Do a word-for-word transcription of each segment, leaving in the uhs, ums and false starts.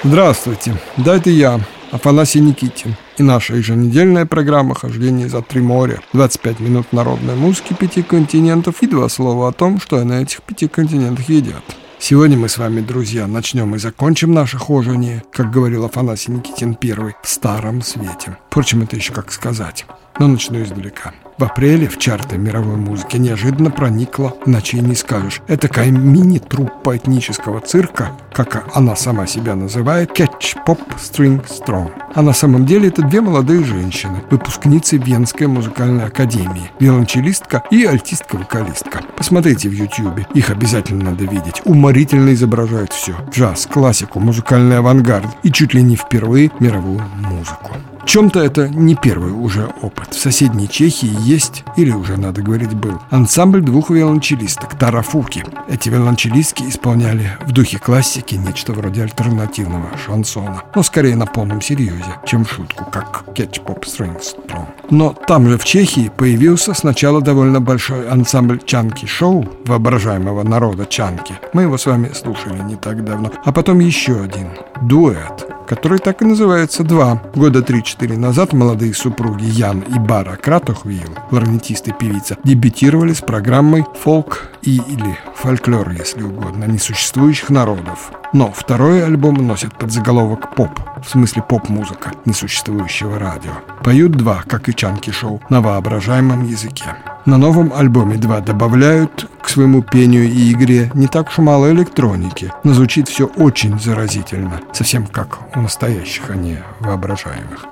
Здравствуйте, да, это я, Афанасий Никитин, и наша еженедельная программа «Хождение за три моря». двадцать пять минут народной музыки пяти континентов и два слова о том, что на этих пяти континентах едят. Сегодня мы с вами, друзья, начнем и закончим наше хождение, как говорил Афанасий Никитин первый, в Старом Свете. Впрочем, это еще как сказать, но начну издалека. В апреле в чарты мировой музыки неожиданно проникла, иначе и не скажешь, этакая мини-труппа этнического цирка, как она сама себя называет, Catch Pop String Strong. А на самом деле это две молодые женщины, выпускницы Венской музыкальной академии, виолончелистка и альтистка-вокалистка. Посмотрите в ютубе, их обязательно надо видеть. Уморительно изображают все: джаз, классику, музыкальный авангард и чуть ли не впервые мировую музыку. В чем-то это не первый уже опыт. В соседней Чехии есть, или уже, надо говорить, был, ансамбль двух виолончелисток «Тарафуки». Эти виолончелистки исполняли в духе классики нечто вроде альтернативного шансона, но скорее на полном серьезе, чем в шутку, как Catch Pop String Strong. Но там же в Чехии появился сначала довольно большой ансамбль Чанки Шоу, воображаемого народа Чанки. Мы его с вами слушали не так давно. А потом еще один дуэт, который так и называется «Два». Года три-четыре назад молодые супруги Ян и Бара Кратохвил, кларнетист и певица, дебютировали с программой «Фолк» и или «Фольклор», если угодно, несуществующих народов. Но второй альбом носит подзаголовок «Поп», в смысле поп-музыка несуществующего радио. Поют два, как и Чанки Шоу, на воображаемом языке. На новом альбоме два добавляют к своему пению и игре не так уж мало электроники, но звучит все очень заразительно, совсем как у настоящих, а не воображаемых.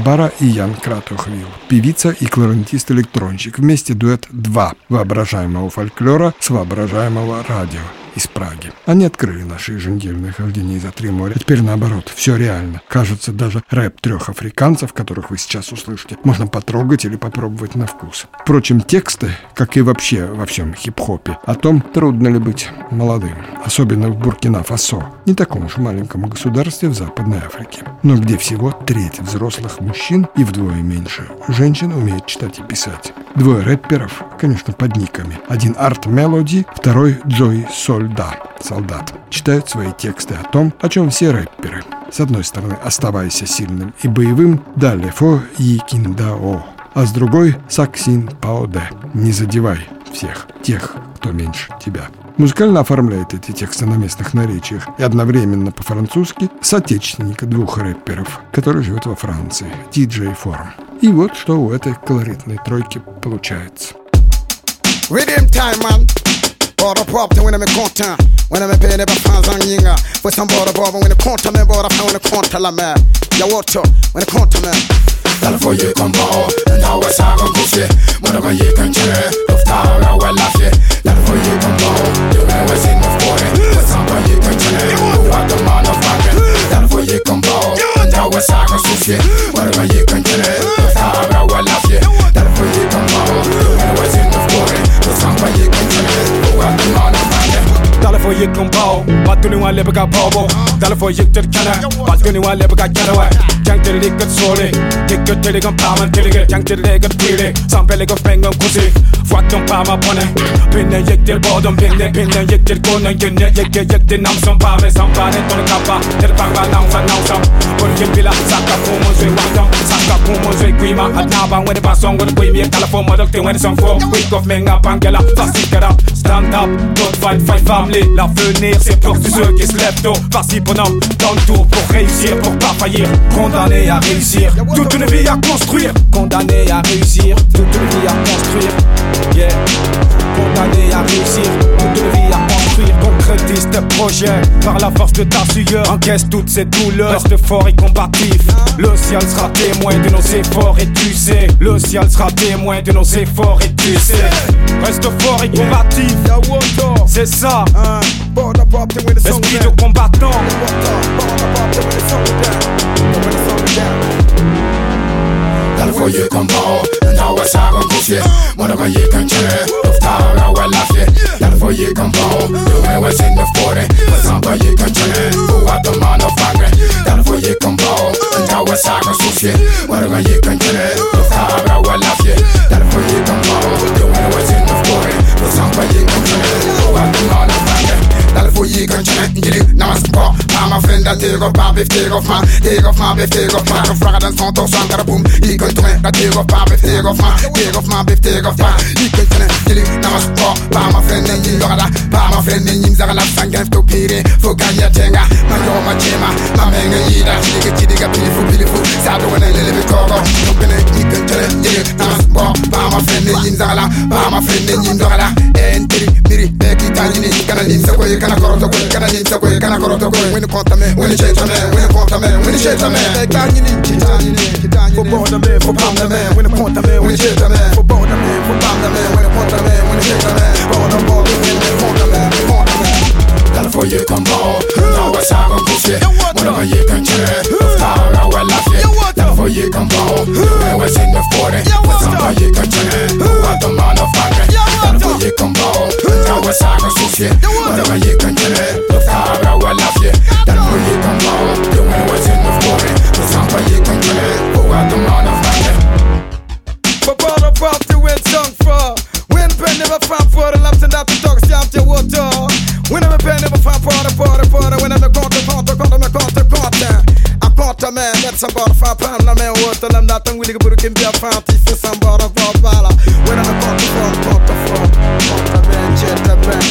Барбара и Ян Кратухвилл, певица и кларнетист-электронщик. Вместе дуэт «Два» воображаемого фольклора с воображаемого радио из Праги. Они открыли наши еженедельные хождения за три моря. Теперь наоборот, все реально. Кажется, даже рэп трех африканцев, которых вы сейчас услышите, можно потрогать или попробовать на вкус. Впрочем, тексты, как и вообще во всем хип-хопе, о том, трудно ли быть молодым, особенно в Буркина-Фасо, не таком уж маленьком государстве в Западной Африке, но где всего треть взрослых мужчин и вдвое меньше женщин умеет читать и писать. Двое рэперов, конечно, под никами. Один Арт Мелоди, второй Джой Сольда, солдат, читают свои тексты о том, о чем все рэперы. С одной стороны, оставайся сильным и боевым, далее фо якиндао, а с другой саксин паоде, не задевай всех тех, кто меньше тебя. Музыкально оформляет эти тексты на местных наречиях и одновременно по-французски соотечественника двух рэперов, который живет во Франции, диджей Форм. И вот что у этой колоритной тройки получается. Bara pratar when I'm in content. When I'm in bed, jag fanns han ginga. För som bara bara when jag kontar med bara fan when jag kontar la med. Jag åter when jag kontar med. Därför gick hon bra, när jag sa hon går sig. Men det gick en tjej, luftar jag väl av sig. Därför gick hon bra, du är väl sin of boy. För som bara gick en tjej, och att de man av facken. Därför gick hon bra, när jag sa hon går sig. Men det gick en tjej, luftar jag väl av sig. Därför gick hon bra, du är väl sin of boy. För som bara gick en tjej, och att de man av facken. Därför gick hon bra, vad du nu har lever ka bobo. Därför gick det kana, vad du nu har lever ka kana. Can't get it good sorry. Gick ut till dig om palmen till dig. Can't get it good till dig. Samhället går fäng om kusi. Fuck de palma på den. Pinnen gick till badom pinnen. Pinnen gick till konen gynne. Gick gick till namn som palmen. Sambandet och kappa. Till panga namn för namn som. Porque pila saka como soy wandom. Saka como soy quima. Att naban when the bass song with the queen. Jag kallar för modokting when it's on for. Quick of menga pangela. Fast it up. Stand up. Don't fight, fight family. L'avenir c'est pour tous ceux qui se lèvent tôt. Vas-y bonhomme. Donne tout pour réussir. Pour pas faillir. Condamné à réussir, toute une vie à construire. Condamné à réussir, toute une vie à construire. Yeah. Condamné à réussir, toute une vie à construire. Concrétise tes projets par la force de ta sueur. Encaisse toutes ces douleurs, reste fort et combatif. Le ciel sera témoin de nos efforts et tu sais. Le ciel sera témoin de nos efforts et tu sais. Reste fort et combatif, c'est ça. Esprit de combattant. Därför gick hon bra, när jag sa hon går sig. Men det gick en tjej, luftar jag väl av sig. Därför gick hon bra, du är väl sin of boy. För som bara gick en tjej, och att de man av facken. Därför gick hon bra, när jag sa hon går sig. Men det gick en tjej, luftar jag väl av sig. Därför gick hon bra, du är väl sin of boy. För som bara gick en tjej, och att de man av facken. Därför gick en tjej, gillig, när man ska. Mamma fränder, teg och pappi, teg och man. Teg och man, biff, teg och man. Och frågar den sånt och sånt, där boom. Gick en tjej, där teg och pappi, teg och man. Teg och man, biff, teg och man. Gick en tjej, gillig, när man ska. Mamma fränder, gillig, lörda. Mamma fränder, gillig, zara la sangen, stå piri. Få ganja tenga, man gör man tjema. Man mänger gida, stiger tidiga, pilifu, pilifu. Sado en lille bikogo. Jokken är gick en tjej, gillig, när man ska. Mamma fränder, gillig, zara la. Mamma fränder, gillig, lörda. En tiri, miri, beki, tajini. Kana linsa kwe, kana koroto kwe, kana linsa kwe, kana koroto kwe. When you conta me, when you shake me, when you conta me, when you shake me. Tajini, tajini, tajini. Få båda med, få banda med. When you conta me, when you shake me. Få båda med, få banda med. When you conta me, when you shake me. Båda båda med, when you conta me, when you conta me. Därför gick hon bra, när jag sa hon går sig. Men det gick en tjej, luftar jag väl av sig. Därför gick hon bra, du är väl sin of boy. För som bara gick en tjej, och att de man av facken. Därför gick hon bra, när jag sa hon går sig. Men det gick en tjej, luftar jag väl av sig. Därför gick hon bra, du är väl sin of boy. För som bara gick en tjej, och att de man av facken. För bara party with song for. When pen never found for the laps and that the dogs jump to water. When I'm a pen never found for the party party. When I'm a conta conta conta me conta conta. I conta man, that's some bara fan pan la men water. I'm not going to burken be a fan for some bara bala. When I'm a conta from conta from conta man jet the band.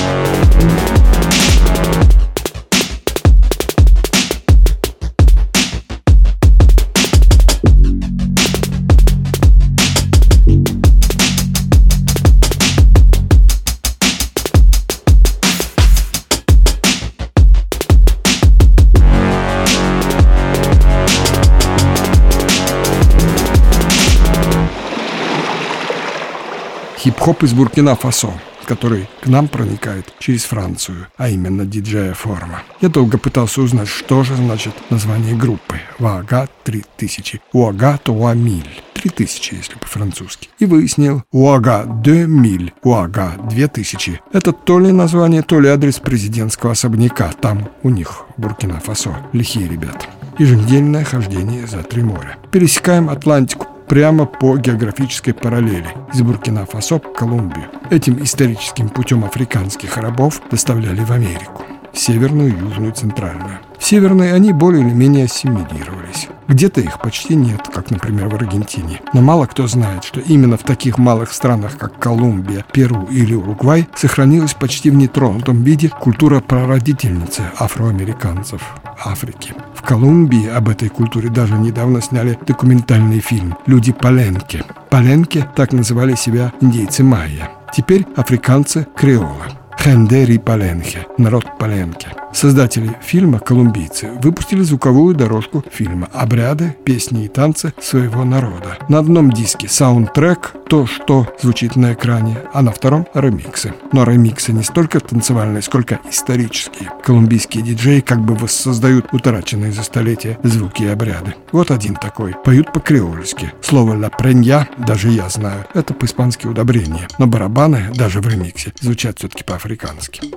хип-хоп из Буркина-Фасо, который к нам проникает через Францию, а именно диджея Форма. Я долго пытался узнать, что же значит название группы «Уага три тысячи», «Уага trois mille», три тысячи, если по-французски. И выяснил «Уага deux mille», «Уага две тысячи». Это то ли название, то ли адрес президентского особняка. Там у них, в Буркина-Фасо, лихие ребята. Еженедельное хождение за три моря. Пересекаем Атлантику прямо по географической параллели из Буркина-Фасо в Колумбию. Этим историческим путем африканских рабов доставляли в Америку. Северную, южную, центральную. В северной они более или менее ассимилировались. Где-то их почти нет, как, например, в Аргентине. Но мало кто знает, что именно в таких малых странах, как Колумбия, Перу или Уругвай, сохранилась почти в нетронутом виде культура прародительницы афроамериканцев Африки. В Колумбии об этой культуре даже недавно сняли документальный фильм «Люди Паленке». Паленке так называли себя индейцы майя. Теперь африканцы креолы. Хендери Паленхе, народ Паленке. Создатели фильма, колумбийцы, выпустили звуковую дорожку фильма «Обряды, песни и танцы своего народа». На одном диске саундтрек, то, что звучит на экране, а на втором — ремиксы. Но ремиксы не столько танцевальные, сколько исторические. Колумбийские диджеи как бы воссоздают утраченные за столетия звуки и обряды. Вот один такой. Поют по-креольски. Слово «ла пренья» даже я знаю. Это по-испански удобрение. Но барабаны, даже в ремиксе, звучат все-таки по-африкански.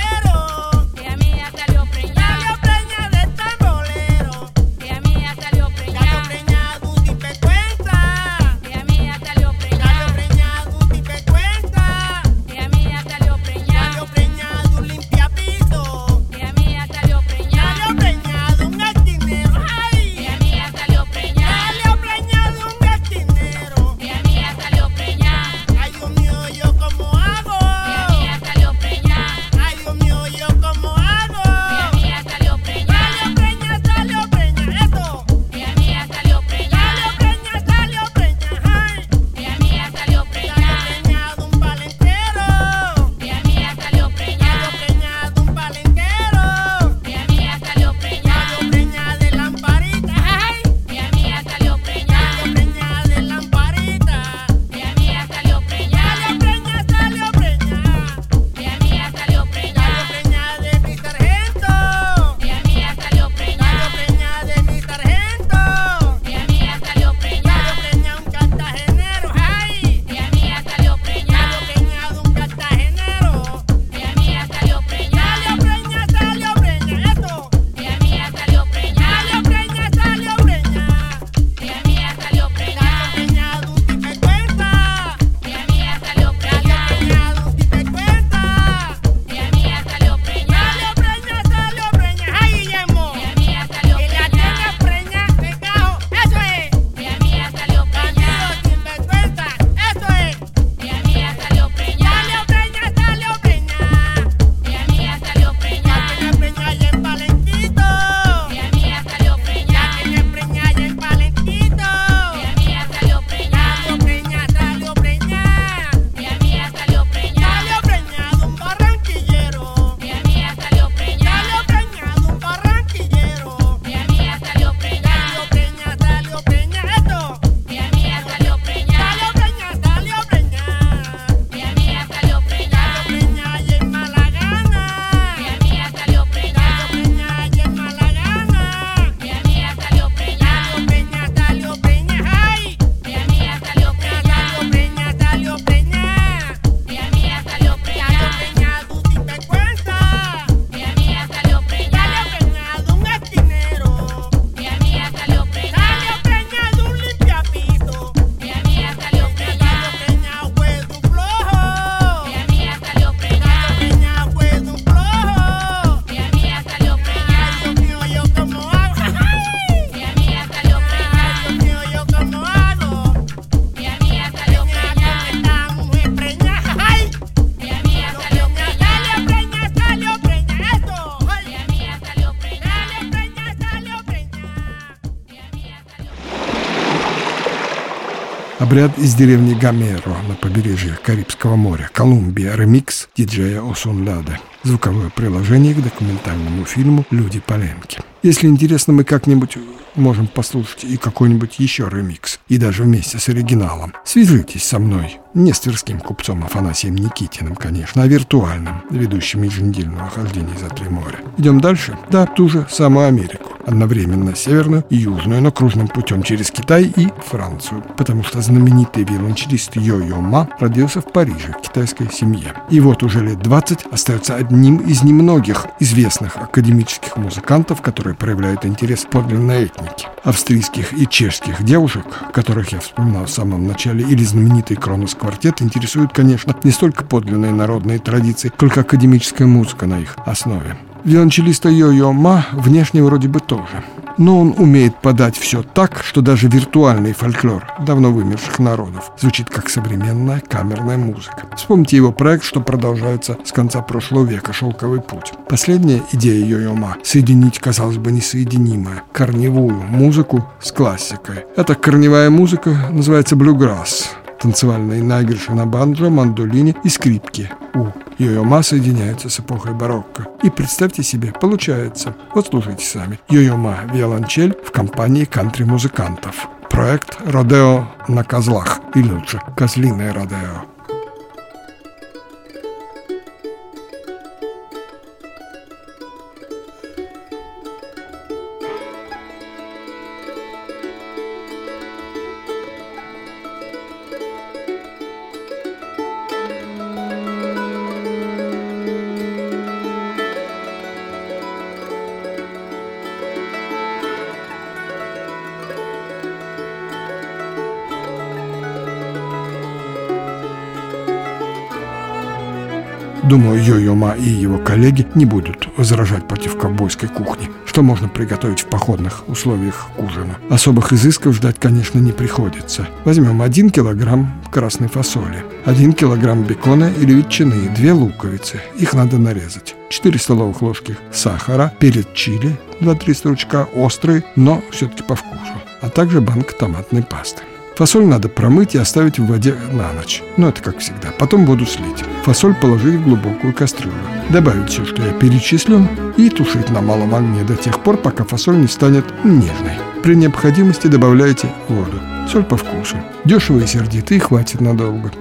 Salió Обряд из деревни Гамеро на побережье Карибского моря, Колумбия, ремикс диджея Осунляде. Звуковое приложение к документальному фильму «Люди Паленки». Если интересно, мы как-нибудь можем послушать и какой-нибудь еще ремикс, и даже вместе с оригиналом. Свяжитесь со мной, не с тверским купцом Афанасием Никитиным, конечно, а виртуальным, ведущим еженедельного хождения за три моря. Идем дальше? Да, ту же самую Америку. Одновременно северную и южную, но кружным путем через Китай и Францию. Потому что знаменитый виолончелист Йо-Йо Ма родился в Париже в китайской семье. И вот уже лет двадцать остается одним из немногих известных академических музыкантов, которые проявляют интерес к подлинной этнике. Австрийских и чешских девушек, которых я вспоминал в самом начале, или знаменитый Кронос квартет, интересуют, конечно, не столько подлинные народные традиции, сколько академическая музыка на их основе. Виолончелиста Йо-Йо Ма внешне вроде бы тоже. Но он умеет подать все так, что даже виртуальный фольклор давно вымерших народов звучит как современная камерная музыка. Вспомните его проект, что продолжается с конца прошлого века, «Шелковый путь». Последняя идея Йо-Йо Ма – соединить, казалось бы, несоединимое, корневую музыку с классикой. Эта корневая музыка называется блюграсс. Танцевальные наигрыши на банджо, мандолине и скрипке у Йо-Йо Ма соединяются с эпохой барокко. И представьте себе, получается. Вот слушайте сами. Йо-Йо Ма виолончель в компании кантри-музыкантов. Проект «Родео на козлах», или лучше «Козлиное родео». Думаю, Йо-Йо Ма и его коллеги не будут возражать против ковбойской кухни, что можно приготовить в походных условиях к ужину. Особых изысков ждать, конечно, не приходится. Возьмем один килограмм красной фасоли, один килограмм бекона или ветчины, две луковицы, их надо нарезать, четыре столовых ложки сахара, перец чили, два-три стручка, острый, но все-таки по вкусу, а также банка томатной пасты. Фасоль надо промыть и оставить в воде на ночь. Но это как всегда. Потом воду слить. Фасоль положить в глубокую кастрюлю. Добавить все, что я перечислил, и тушить на малом огне до тех пор, пока фасоль не станет нежной. При необходимости добавляйте воду. Соль по вкусу. Дешево и сердито, и хватит надолго.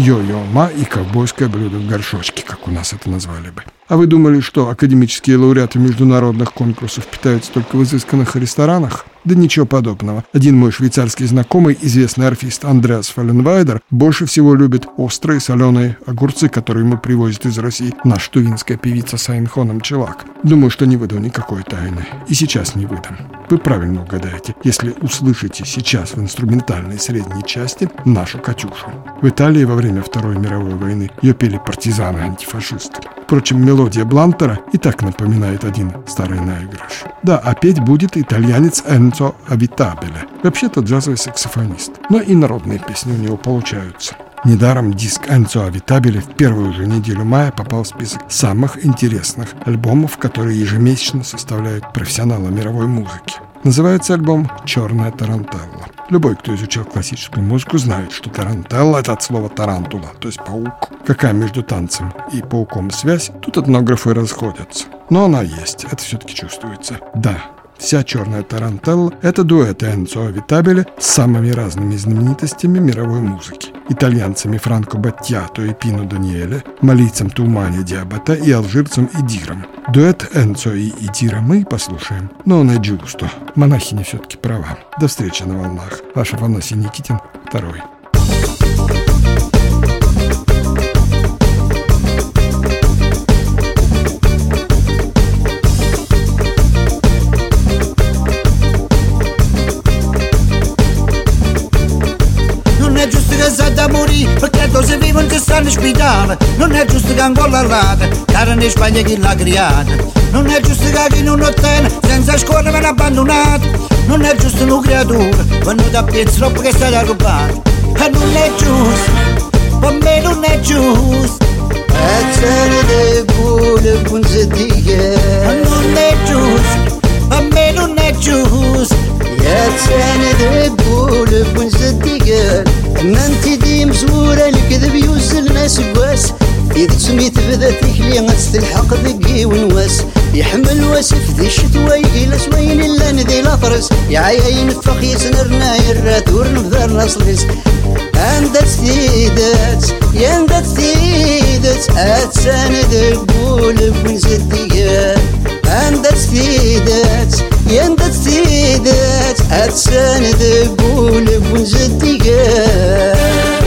йо-йо-ма и ковбойское блюдо в горшочке, как у нас это назвали бы. А вы думали, что академические лауреаты международных конкурсов питаются только в изысканных ресторанах? Да ничего подобного. Один мой швейцарский знакомый, известный арфист Андреас Фалленвайдер, больше всего любит острые соленые огурцы, которые ему привозит из России наша тувинская певица Сайнхоном Челак. Думаю, что не выдам никакой тайны. И сейчас не выдам. Вы правильно угадаете, если услышите сейчас в инструментальной средней части нашу «Катюшу». В Италии во время Второй мировой войны ее пели партизаны-антифашисты. Впрочем, мелодия Блантера и так напоминает один старый наигрыш. Да, а петь будет итальянец Энцо Авитабеле. Вообще-то джазовый саксофонист, но и народные песни у него получаются. Недаром диск Энцо Авитабеле в первую же неделю мая попал в список самых интересных альбомов, которые ежемесячно составляют профессионалы мировой музыки. Называется альбом «Черная тарантелла». Любой, кто изучал классическую музыку, знает, что тарантелла – это от слова тарантула, то есть паук. Какая между танцем и пауком связь, тут этнографы расходятся. Но она есть, это все-таки чувствуется. Да, вся «Черная тарантелла» – это дуэт Энцо Авитабеле с самыми разными знаменитостями мировой музыки. Итальянцами Франко Баттиато и Пино Даниэле, малийцем Тумани Диабата и алжирцем Идиром. Дуэт Энцо и Идира мы послушаем, но он и джусто. Монахиня все-таки права. До встречи на волнах. Ваш Афанасий Никитин, второй. Da morì perché se vivono che stanno in spitale. Non è giusto che ancora all'ata cara in Spagna chi l'ha creata. Non è giusto che chi non ottiene senza scuola viene abbandonato. Non è giusto una creatura quando da pezzo troppo che è stata rubata. E non è giusto, per me non è giusto. E c'è dei pure punzetiche. E non è giusto, per me non è giusto. E c'è dei pure punzetiche. انتي دي مزورة الكذب يوزل ناس قواس إذا سميت بذا تكلي غتستلحق ذقي ونواس يحمل واسف ذي الشتوى يجيل سوين إلا ندي الأطرس يعيا ينفخ يسنرنا يرات ورنفذر نصلس عندك ثيدات يندك ثيدات أتسان ذقول بن صديقات عندك ثيدات يندك ثيدات أتسان ذقول بن صديقات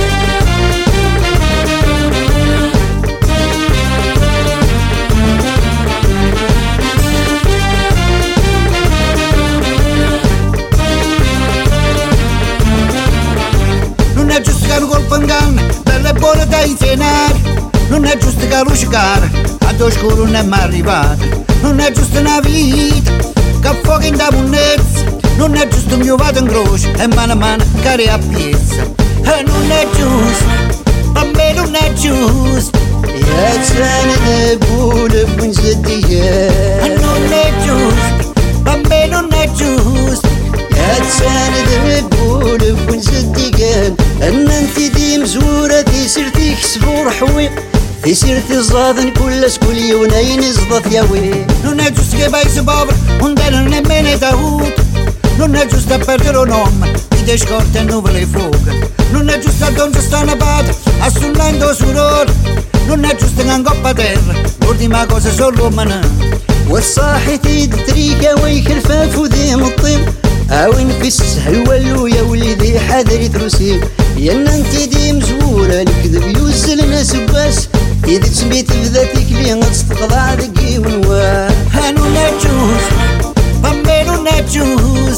Non è giusto che col pangan belle buone da insegnare. Non è giusto che ruscare a due scuro non è mai arrivato. Non è giusto una vita che fuoco in da munnezza. Non è giusto mio vado in croce e mano a mano cari a piezza. E non è giusto, per me non è giusto. E c'è ne pure buon sedie. E non è giusto, per me non è giusto. E c'è ne pure buon sedie. ان انتي دي مزورة دي سيرتي كسبور حوي دي سيرتي الزاذن كل سكول يونين زضت ياوي non è giusto che vai su povero non danno nemmeno Daud non è giusto perdere un nome di te scorte e nuvole fuoco non è giusto donde sta una pata assullando sudore non è giusto che angoppa terra l'ultima cosa solo umana والصاحي تدريك ويكرفاف وذي مطيم عاون في السهل ولو يا وليدي حذري تروسيل يا انتي دي مزورة الكذب يوزل ناس باس إذا تسميت بذاتك لي غتستقضى دقي ونواه هانو نجوز بمبينو نجوز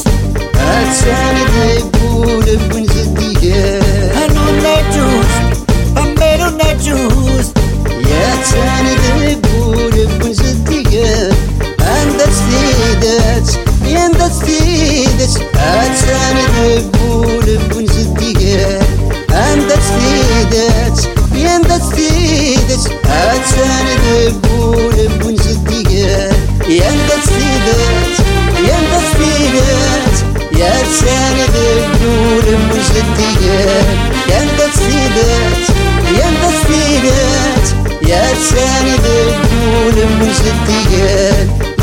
هاتساني دايبول بن زدية هانو نجوز بمبينو نجوز يا تساني دايبول بن زدية عندك سيدات يندك سيدات هاتساني دايبول بن زدية عندك سيدات يندك سيدات هاتساني دايبول بن زدية يندك سيدات يندك سيدات يا تساني دايبول بن زدية يندك سيدات يندك سيدات يا تساني دايبول بن زدية